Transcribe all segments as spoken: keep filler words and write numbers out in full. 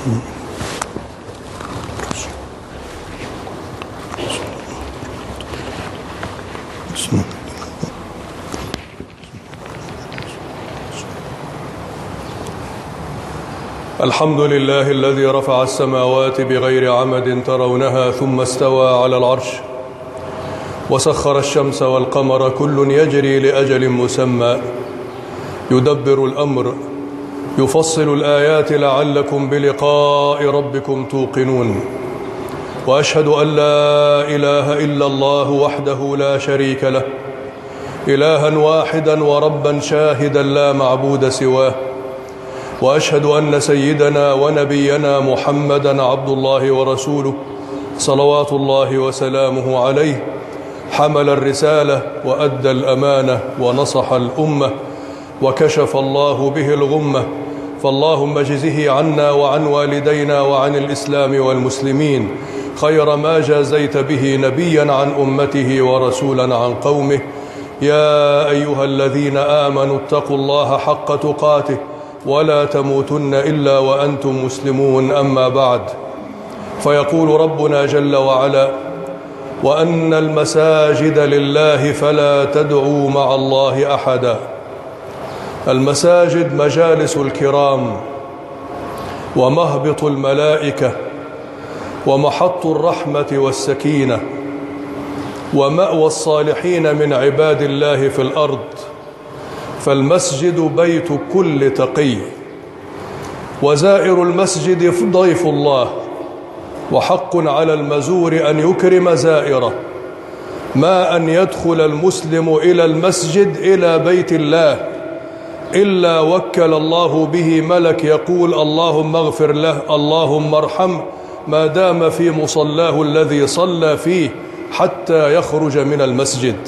الحمد لله الذي رفع السماوات بغير عمد ترونها ثم استوى على العرش وسخر الشمس والقمر كل يجري لأجل مسمى يدبر الأمر يفصل الآيات لعلكم بلقاء ربكم توقنون. وأشهد أن لا إله إلا الله وحده لا شريك له إلها واحدا وربا شاهدا لا معبود سواه. وأشهد أن سيدنا ونبينا محمدا عبد الله ورسوله صلوات الله وسلامه عليه حمل الرسالة وأدى الأمانة ونصح الأمة وكشف الله به الغمة، فاللهم اجزه عنا وعن والدينا وعن الإسلام والمسلمين خير ما جازيت به نبيا عن أمته ورسولا عن قومه. يا أيها الذين آمنوا اتقوا الله حق تقاته ولا تموتن إلا وأنتم مسلمون. أما بعد، فيقول ربنا جل وعلا: وأن المساجد لله فلا تدعوا مع الله أحدا. المساجد مجالس الكرام ومهبط الملائكة ومحط الرحمة والسكينة ومأوى الصالحين من عباد الله في الأرض، فالمسجد بيت كل تقي، وزائر المسجد ضيف الله، وحق على المزور أن يكرم زائره، ما أن يدخل المسلم إلى المسجد إلى بيت الله إلا وكل الله به ملك يقول: اللهم اغفر له، اللهم ارحمه، ما دام في مصلاه الذي صلى فيه حتى يخرج من المسجد.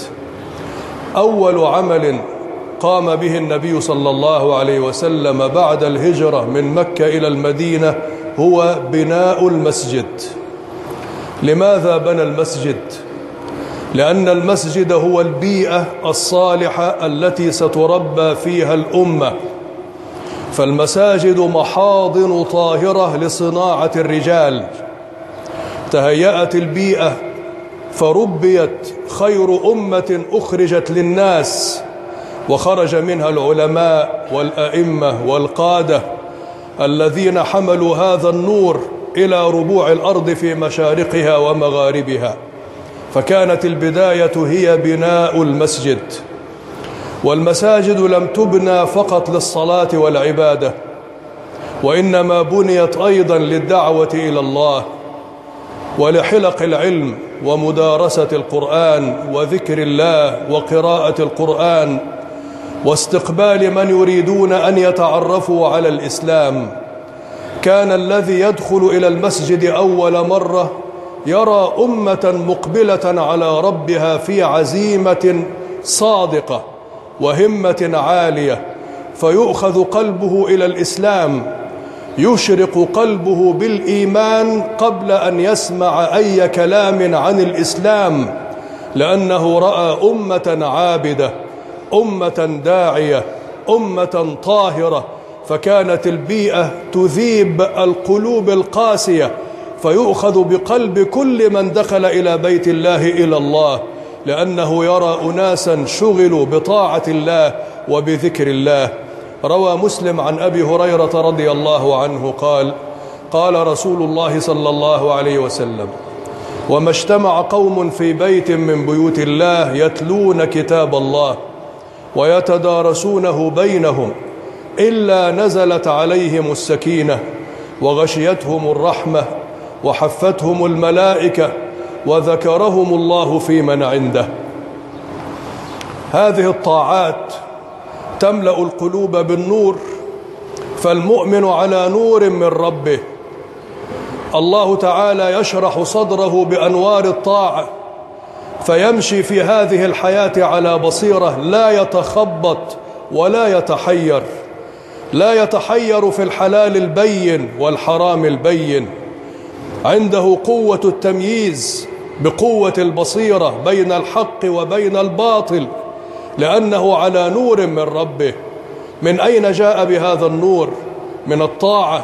أول عمل قام به النبي صلى الله عليه وسلم بعد الهجرة من مكة إلى المدينة هو بناء المسجد. لماذا بنى المسجد؟ لأن المسجد هو البيئة الصالحة التي ستربى فيها الأمة، فالمساجد محاضن طاهرة لصناعة الرجال. تهيأت البيئة فربيت خير أمة أخرجت للناس، وخرج منها العلماء والأئمة والقادة الذين حملوا هذا النور إلى ربوع الأرض في مشارقها ومغاربها. فكانت البداية هي بناء المسجد. والمساجد لم تبنى فقط للصلاة والعبادة، وإنما بنيت أيضا للدعوة إلى الله ولحلق العلم ومدارسة القرآن وذكر الله وقراءة القرآن واستقبال من يريدون أن يتعرفوا على الإسلام. كان الذي يدخل إلى المسجد أول مرة يرى أمة مقبلة على ربها في عزيمة صادقة وهمة عالية، فيؤخذ قلبه إلى الإسلام، يشرق قلبه بالإيمان قبل أن يسمع أي كلام عن الإسلام، لأنه رأى أمة عابدة، أمة داعية، أمة طاهرة. فكانت البيئة تذيب القلوب القاسية، فيؤخذ بقلب كل من دخل إلى بيت الله إلى الله، لأنه يرى أناسا شغلوا بطاعة الله وبذكر الله. روى مسلم عن أبي هريرة رضي الله عنه قال: قال رسول الله صلى الله عليه وسلم: وما اجتمع قوم في بيت من بيوت الله يتلون كتاب الله ويتدارسونه بينهم إلا نزلت عليهم السكينة وغشيتهم الرحمة وحفتهم الملائكة وذكرهم الله في من عنده. هذه الطاعات تملأ القلوب بالنور، فالمؤمن على نور من ربه. الله تعالى يشرح صدره بأنوار الطاعة، فيمشي في هذه الحياة على بصيرة، لا يتخبط ولا يتحير، لا يتحير في الحلال البين والحرام البين. عنده قوة التمييز بقوة البصيرة بين الحق وبين الباطل، لأنه على نور من ربه. من أين جاء بهذا النور؟ من الطاعة،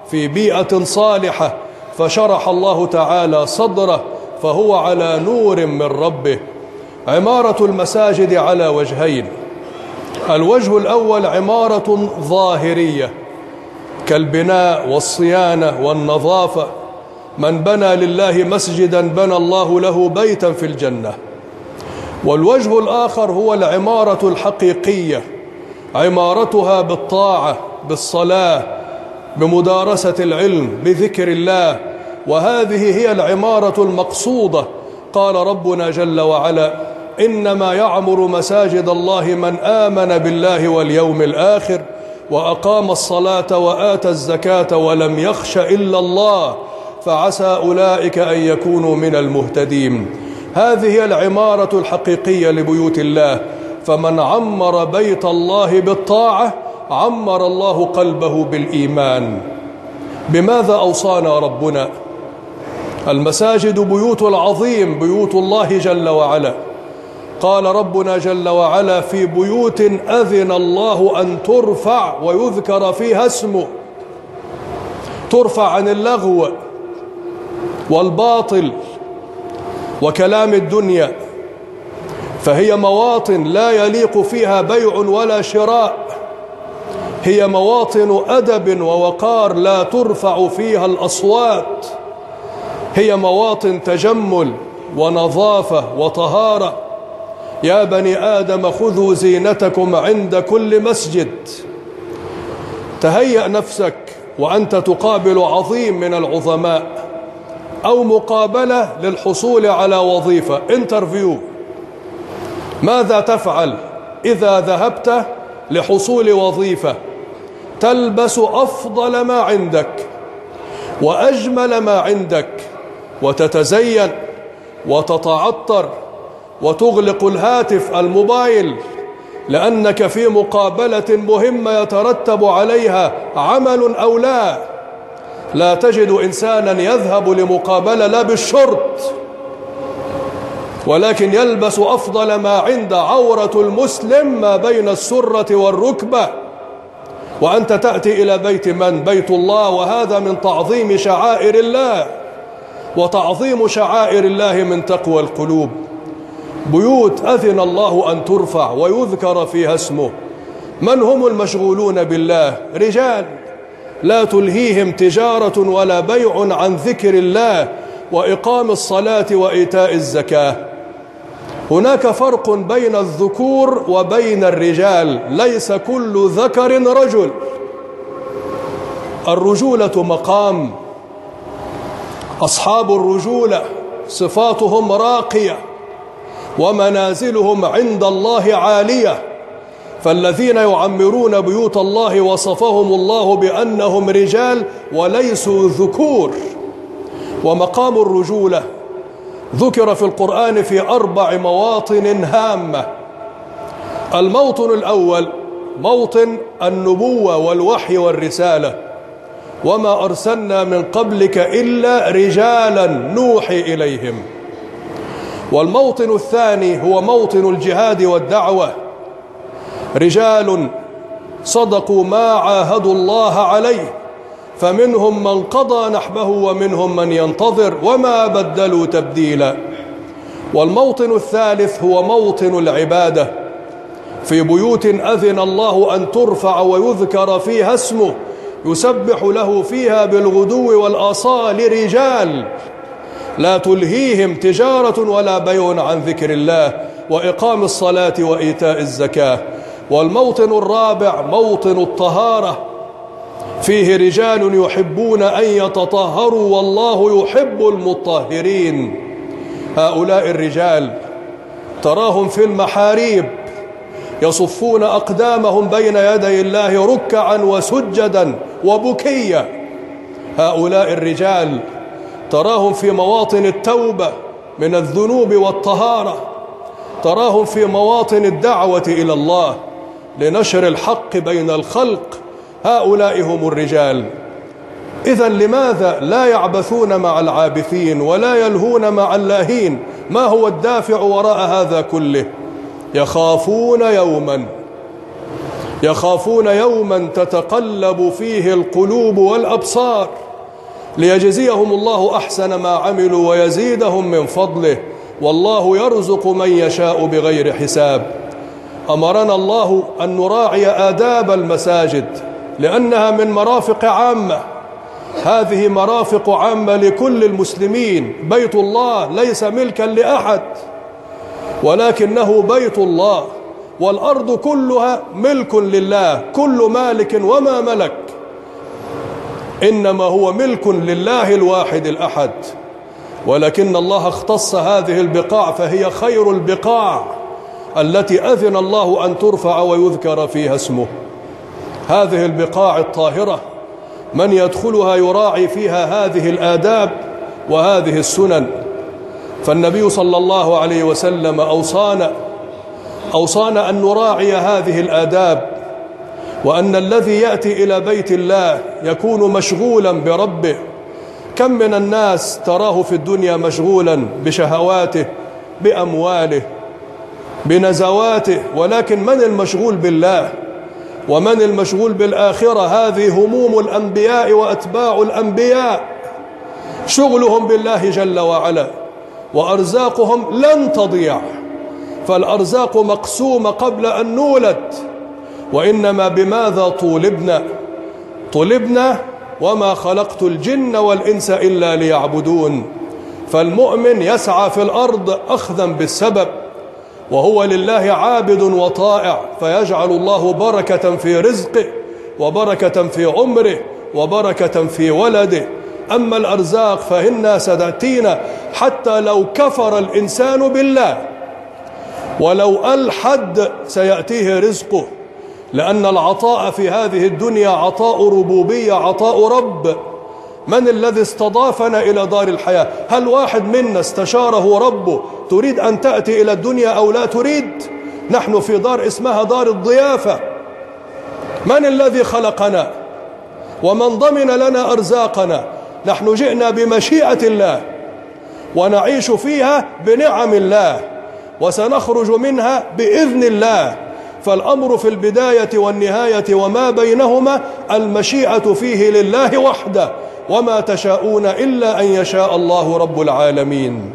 في بيئة صالحة فشرح الله تعالى صدره فهو على نور من ربه. عمارة المساجد على وجهين: الوجه الأول عمارة ظاهرية كالبناء والصيانة والنظافة، من بنى لله مسجدا بنى الله له بيتا في الجنة. والوجه الآخر هو العمارة الحقيقية، عمارتها بالطاعة، بالصلاة، بمدارسة العلم، بذكر الله، وهذه هي العمارة المقصودة. قال ربنا جل وعلا: إنما يعمر مساجد الله من آمن بالله واليوم الآخر وأقام الصلاة وآتى الزكاة ولم يخش إلا الله فعسى أولئك أن يكونوا من المهتدين. هذه هي العمارة الحقيقية لبيوت الله. فمن عمر بيت الله بالطاعة عمر الله قلبه بالإيمان. بماذا أوصانا ربنا؟ المساجد بيوت العظيم، بيوت الله جل وعلا. قال ربنا جل وعلا: في بيوت أذن الله أن ترفع ويذكر فيها اسمه. ترفع عن اللغو والباطل وكلام الدنيا، فهي مواطن لا يليق فيها بيع ولا شراء، هي مواطن أدب ووقار لا ترفع فيها الأصوات، هي مواطن تجمل ونظافة وطهارة. يا بني آدم خذوا زينتكم عند كل مسجد. تهيأ نفسك وأنت تقابل عظيم من العظماء أو مقابلة للحصول على وظيفة، انترفيو. ماذا تفعل إذا ذهبت لحصول وظيفة؟ تلبس أفضل ما عندك وأجمل ما عندك وتتزين وتتعطر وتغلق الهاتف الموبايل، لأنك في مقابلة مهمة يترتب عليها عمل أو لا. لا تجد إنسانا يذهب لمقابلة لا بالشرط، ولكن يلبس أفضل ما عند. عورة المسلم ما بين السرة والركبة، وأنت تأتي إلى بيت من؟ بيت الله، وهذا من تعظيم شعائر الله، وتعظيم شعائر الله من تقوى القلوب. بيوت أذن الله أن ترفع ويذكر فيها اسمه. من هم المشغولون بالله؟ رجال لا تلهيهم تجارة ولا بيع عن ذكر الله وإقام الصلاة وإيتاء الزكاة. هناك فرق بين الذكور وبين الرجال، ليس كل ذكر رجل. الرجولة مقام، أصحاب الرجولة صفاتهم راقية ومنازلهم عند الله عالية. فالذين يعمرون بيوت الله وصفهم الله بأنهم رجال وليسوا ذكور. ومقام الرجولة ذكر في القرآن في أربع مواطن هامة. الموطن الأول موطن النبوة والوحي والرسالة: وما أرسلنا من قبلك إلا رجالا نوحي إليهم. والموطن الثاني هو موطن الجهاد والدعوة: رجال صدقوا ما عاهدوا الله عليه فمنهم من قضى نحبه ومنهم من ينتظر وما بدلوا تبديلا. والموطن الثالث هو موطن العبادة: في بيوت أذن الله أن ترفع ويذكر فيها اسمه يسبح له فيها بالغدو والآصال رجال لا تلهيهم تجارة ولا بيع عن ذكر الله وإقام الصلاة وإيتاء الزكاة. والموطن الرابع موطن الطهارة: فيه رجال يحبون أن يتطهروا والله يحب المطهرين. هؤلاء الرجال تراهم في المحاريب يصفون أقدامهم بين يدي الله ركعا وسجدا وبكيا. هؤلاء الرجال تراهم في مواطن التوبة من الذنوب والطهارة، تراهم في مواطن الدعوة إلى الله لنشر الحق بين الخلق. هؤلاء هم الرجال. إذن لماذا لا يعبثون مع العابثين ولا يلهون مع اللاهين؟ ما هو الدافع وراء هذا كله؟ يخافون يوما يخافون يوما تتقلب فيه القلوب والأبصار ليجزيهم الله أحسن ما عملوا ويزيدهم من فضله، والله يرزق من يشاء بغير حساب. أمرنا الله أن نراعي آداب المساجد لأنها من مرافق عامة، هذه مرافق عامة لكل المسلمين. بيت الله ليس ملكا لأحد ولكنه بيت الله، والأرض كلها ملك لله، كل مالك وما ملك إنما هو ملك لله الواحد الأحد، ولكن الله اختص هذه البقاع فهي خير البقاع التي أذن الله أن ترفع ويذكر فيها اسمه. هذه البقاع الطاهرة من يدخلها يراعي فيها هذه الآداب وهذه السنن. فالنبي صلى الله عليه وسلم أوصانا أوصانا أن نراعي هذه الآداب، وأن الذي يأتي إلى بيت الله يكون مشغولا بربه. كم من الناس تراه في الدنيا مشغولا بشهواته، بأمواله، بنزواته، ولكن من المشغول بالله ومن المشغول بالآخرة؟ هذه هموم الأنبياء وأتباع الأنبياء، شغلهم بالله جل وعلا، وأرزاقهم لن تضيع، فالأرزاق مقسومة قبل أن نولد. وإنما بماذا طولبنا؟ طولبنا وما خلقت الجن والإنس إلا ليعبدون. فالمؤمن يسعى في الأرض أخذا بالسبب، وهو لله عابد وطائع، فيجعل الله بركة في رزقه وبركة في عمره وبركة في ولده. أما الأرزاق فإنها ستأتينا حتى لو كفر الإنسان بالله ولو ألحد سيأتيه رزقه، لأن العطاء في هذه الدنيا عطاء ربوبية، عطاء رب. من الذي استضافنا إلى دار الحياة؟ هل واحد منا استشاره ربه تريد أن تأتي إلى الدنيا أو لا تريد؟ نحن في دار اسمها دار الضيافة. من الذي خلقنا ومن ضمن لنا أرزاقنا؟ نحن جئنا بمشيئة الله ونعيش فيها بنعم الله، وسنخرج منها بإذن الله. فالأمر في البداية والنهاية وما بينهما المشيئة فيه لله وحده، وما تشاءون إلا أن يشاء الله رب العالمين.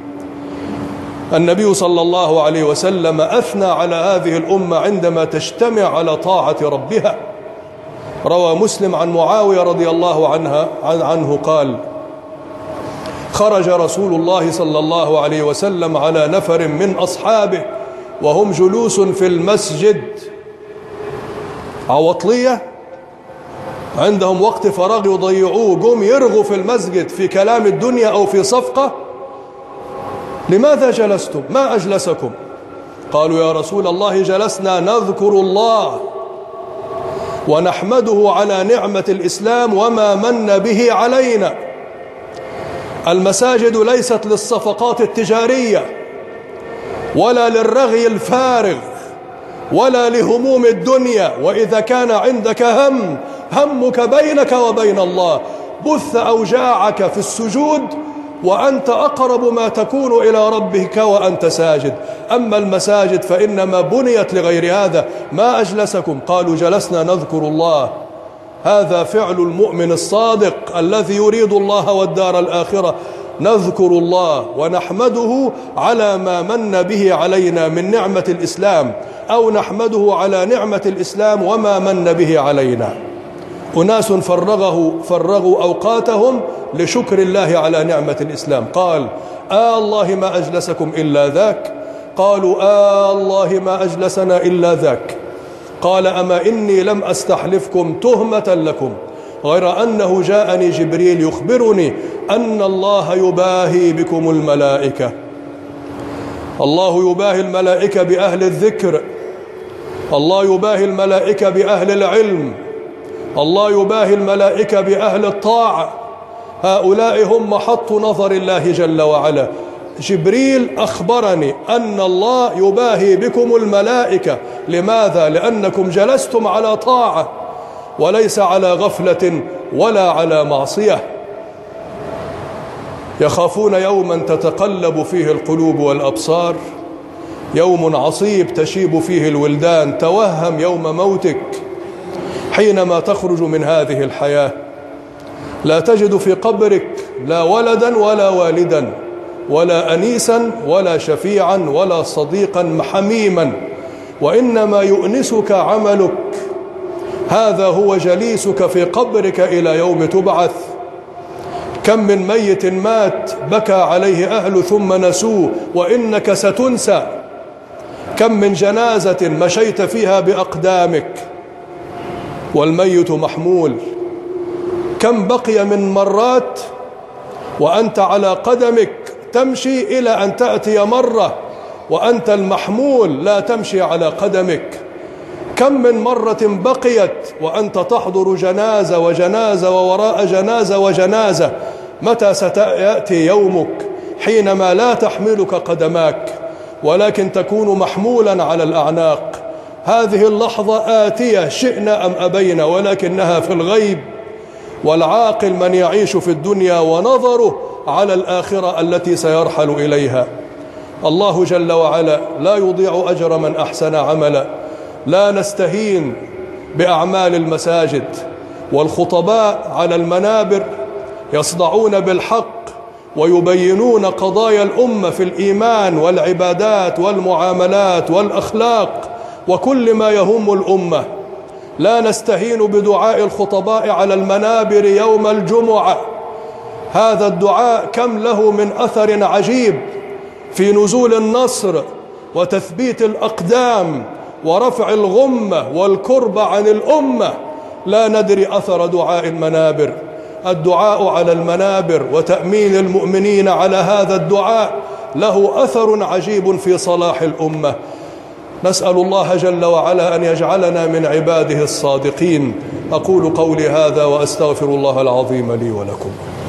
النبي صلى الله عليه وسلم أثنى على هذه الأمة عندما تجتمع على طاعة ربها. روى مسلم عن معاوية رضي الله عنها عنه قال: خرج رسول الله صلى الله عليه وسلم على نفر من أصحابه وهم جلوس في المسجد، عواطلية عندهم وقت فراغ يضيعوه، قوم يرغوا في المسجد في كلام الدنيا أو في صفقة. لماذا جلستم؟ ما أجلسكم؟ قالوا: يا رسول الله جلسنا نذكر الله ونحمده على نعمة الإسلام وما من به علينا. المساجد ليست للصفقات التجارية ولا للرغي الفارغ ولا لهموم الدنيا. وإذا كان عندك هم همك بينك وبين الله، بث أوجاعك في السجود وأنت أقرب ما تكون إلى ربك وأنت ساجد. أما المساجد فإنما بنيت لغير هذا. ما أجلسكم؟ قالوا: جلسنا نذكر الله. هذا فعل المؤمن الصادق الذي يريد الله والدار الآخرة. نذكر الله ونحمده على ما من به علينا من نعمة الإسلام، أو نحمده على نعمة الإسلام وما من به علينا. أناس فرغه فرغوا أوقاتهم لشكر الله على نعمة الإسلام. قال: آه الله ما أجلسكم إلا ذاك. قالوا: آه الله ما أجلسنا إلا ذاك. قال: أما إني لم أستحلفكم تهمة لكم، غير أنه جاءني جبريل يخبرني أن الله يباهي بكم الملائكة. الله يباهي الملائكة بأهل الذكر، الله يباهي الملائكة بأهل العلم، الله يباهي الملائكة بأهل الطاعة. هؤلاء هم محط نظر الله جل وعلا. جبريل أخبرني أن الله يباهي بكم الملائكة. لماذا؟ لأنكم جلستم على طاعة وليس على غفلة ولا على معصية. يخافون يوما تتقلب فيه القلوب والأبصار، يوم عصيب تشيب فيه الولدان. توهم يوم موتك حينما تخرج من هذه الحياة لا تجد في قبرك لا ولدا ولا والدا ولا أنيسا ولا شفيعا ولا صديقا حميما، وإنما يؤنسك عملك. هذا هو جليسك في قبرك إلى يوم تبعث. كم من ميت مات بكى عليه أهل ثم نسوه وإنك ستنسى. كم من جنازة مشيت فيها بأقدامك والميت محمول. كم بقي من مرات وأنت على قدمك تمشي إلى أن تأتي مرة وأنت المحمول لا تمشي على قدمك. كم من مرة بقيت وأنت تحضر جنازة وجنازة ووراء جنازة وجنازة. متى سيأتي يومك حينما لا تحملك قدماك ولكن تكون محمولا على الأعناق؟ هذه اللحظة آتية شئنا أم أبينا، ولكنها في الغيب. والعاقل من يعيش في الدنيا ونظره على الآخرة التي سيرحل إليها. الله جل وعلا لا يضيع أجر من أحسن عملا. لا نستهين بأعمال المساجد، والخطباء على المنابر يصدعون بالحق ويبينون قضايا الأمة في الإيمان والعبادات والمعاملات والأخلاق وكل ما يهم الأمة. لا نستهين بدعاء الخطباء على المنابر يوم الجمعة. هذا الدعاء كم له من أثر عجيب في نزول النصر وتثبيت الأقدام ورفع الغمة والكرب عن الأمة. لا ندري أثر دعاء المنابر. الدعاء على المنابر وتأمين المؤمنين على هذا الدعاء له أثر عجيب في صلاح الأمة. نسأل الله جل وعلا أن يجعلنا من عباده الصادقين. أقول قولي هذا وأستغفر الله العظيم لي ولكم.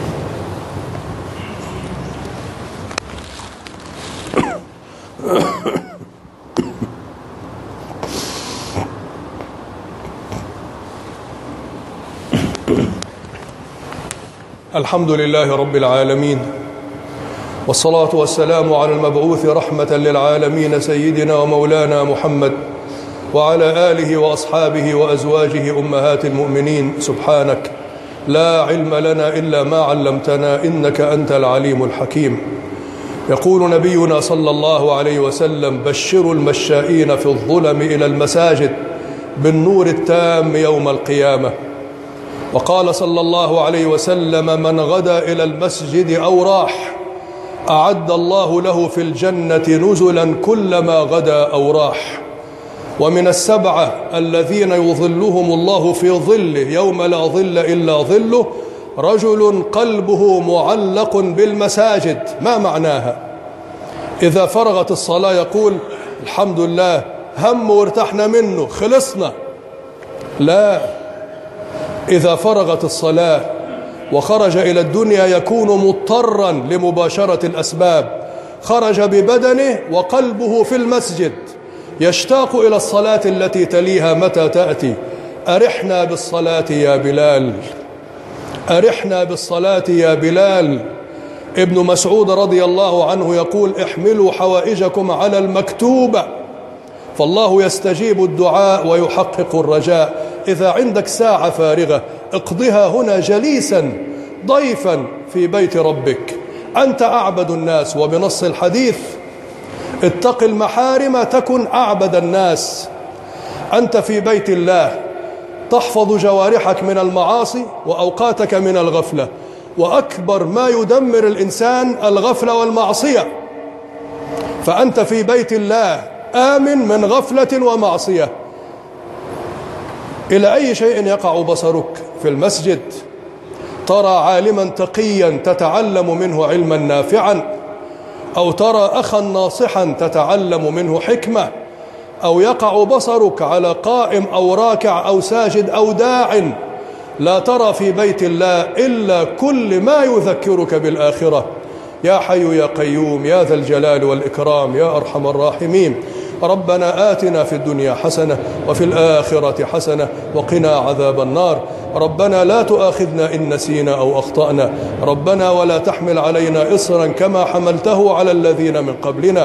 الحمد لله رب العالمين، والصلاة والسلام على المبعوث رحمة للعالمين سيدنا ومولانا محمد وعلى آله وأصحابه وأزواجه أمهات المؤمنين. سبحانك لا علم لنا إلا ما علمتنا إنك أنت العليم الحكيم. يقول نبينا صلى الله عليه وسلم: بشروا المشائين في الظلم إلى المساجد بالنور التام يوم القيامة. وقال صلى الله عليه وسلم: من غدا إلى المسجد أو راح أعد الله له في الجنة نزلا كلما غدا أو راح. ومن السبعة الذين يظلهم الله في ظله يوم لا ظل إلا ظله رجل قلبه معلق بالمساجد. ما معناها؟ إذا فرغت الصلاة يقول: الحمد لله، هم وارتحنا منه، خلصنا. لا، إذا فرغت الصلاة وخرج إلى الدنيا يكون مضطرا لمباشرة الأسباب. خرج ببدنه وقلبه في المسجد، يشتاق إلى الصلاة التي تليها متى تأتي. أرحنا بالصلاة يا بلال، أرحنا بالصلاة يا بلال. ابن مسعود رضي الله عنه يقول: احملوا حوائجكم على المكتوبة فالله يستجيب الدعاء ويحقق الرجاء. إذا عندك ساعة فارغة اقضها هنا جليسا ضيفا في بيت ربك، أنت أعبد الناس. وبنص الحديث: اتق المحارم تكن أعبد الناس. أنت في بيت الله تحفظ جوارحك من المعاصي وأوقاتك من الغفلة، وأكبر ما يدمر الإنسان الغفلة والمعصية. فأنت في بيت الله آمن من غفلة ومعصية. إلى أي شيء يقع بصرك؟ في المسجد ترى عالما تقيا تتعلم منه علما نافعا، أو ترى أخا ناصحا تتعلم منه حكمة، أو يقع بصرك على قائم أو راكع أو ساجد أو داع. لا ترى في بيت الله إلا كل ما يذكرك بالآخرة. يا حي يا قيوم يا ذا الجلال والإكرام يا أرحم الراحمين. ربنا آتنا في الدنيا حسنة وفي الآخرة حسنة وقنا عذاب النار. ربنا لا تؤاخذنا إن نسينا أو أخطأنا. ربنا ولا تحمل علينا إصرا كما حملته على الذين من قبلنا.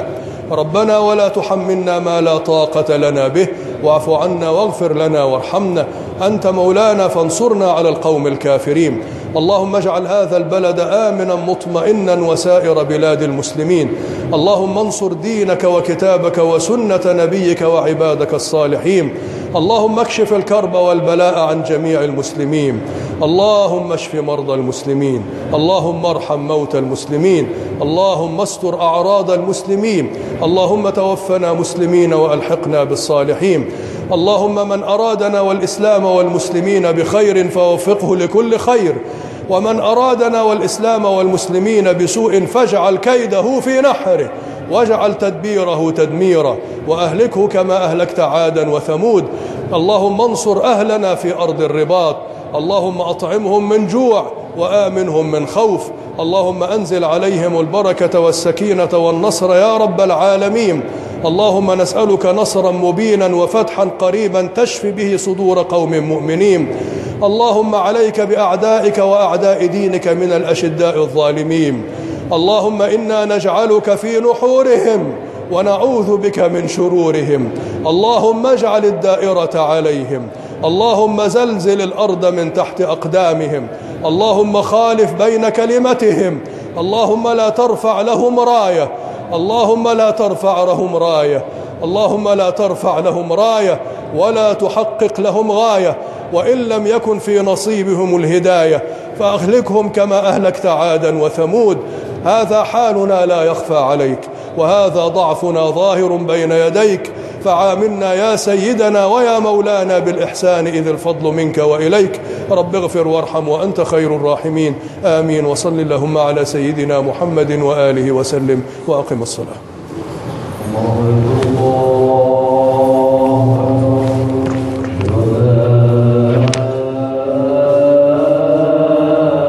ربنا ولا تحملنا ما لا طاقة لنا به، واعف عنا واغفر لنا وارحمنا، أنت مولانا فانصرنا على القوم الكافرين. اللهم اجعل هذا البلد آمنا مطمئنا وسائر بلاد المسلمين. اللهم انصر دينك وكتابك وسنة نبيك وعبادك الصالحين. اللهم اكشف الكرب والبلاء عن جميع المسلمين. اللهم اشف مرضى المسلمين. اللهم ارحم موتى المسلمين. اللهم استر أعراض المسلمين. اللهم توفنا مسلمين وألحقنا بالصالحين. اللهم من أرادنا والإسلام والمسلمين بخير فوفقه لكل خير، ومن أرادنا والإسلام والمسلمين بسوء فاجعل كيده في نحره، واجعل تدبيره تدميرا، وأهلكه كما أهلكت عادا وثمود. اللهم انصر أهلنا في أرض الرباط. اللهم أطعمهم من جوع وآمنهم من خوف. اللهم أنزل عليهم البركة والسكينة والنصر يا رب العالمين. اللهم نسألك نصرا مبينا وفتحا قريبا تشفي به صدور قوم مؤمنين. اللهم عليك بأعدائك وأعداء دينك من الأشداء الظالمين. اللهم إنا نجعلك في نحورهم ونعوذ بك من شرورهم. اللهم اجعل الدائرة عليهم. اللهم زلزل الأرض من تحت أقدامهم. اللهم خالف بين كلمتهم. اللهم لا ترفع لهم راية. اللهم لا ترفع لهم راية. اللهم لا ترفع لهم راية ولا تحقق لهم غاية. وإن لم يكن في نصيبهم الهداية فأهلكهم كما أهلكت عادا وثمود. هذا حالنا لا يخفى عليك، وهذا ضعفنا ظاهر بين يديك، فعاملنا يا سيدنا ويا مولانا بالإحسان إذ الفضل منك وإليك. رب اغفر وارحم وأنت خير الراحمين. آمين. وصل اللهم على سيدنا محمد وآله وسلم، وأقم الصلاة.